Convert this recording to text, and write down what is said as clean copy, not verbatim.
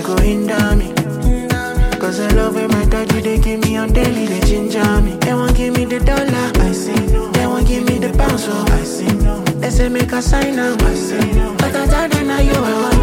go hinder me. Cause I love when my daddy, they give me on daily, they ginger me. They won't give me the dollar, I say no. They won't give me the pounds, so I say no. They say make a sign up, I say no. But I tell them now you are